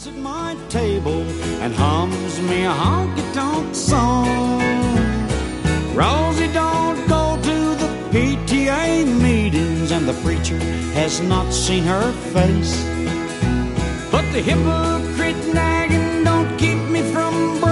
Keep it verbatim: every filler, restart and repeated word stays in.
at my table and hums me a honky-tonk song. Rosie don't go to the P T A meetings, and the preacher has not seen her face. But the hypocrite nagging don't keep me from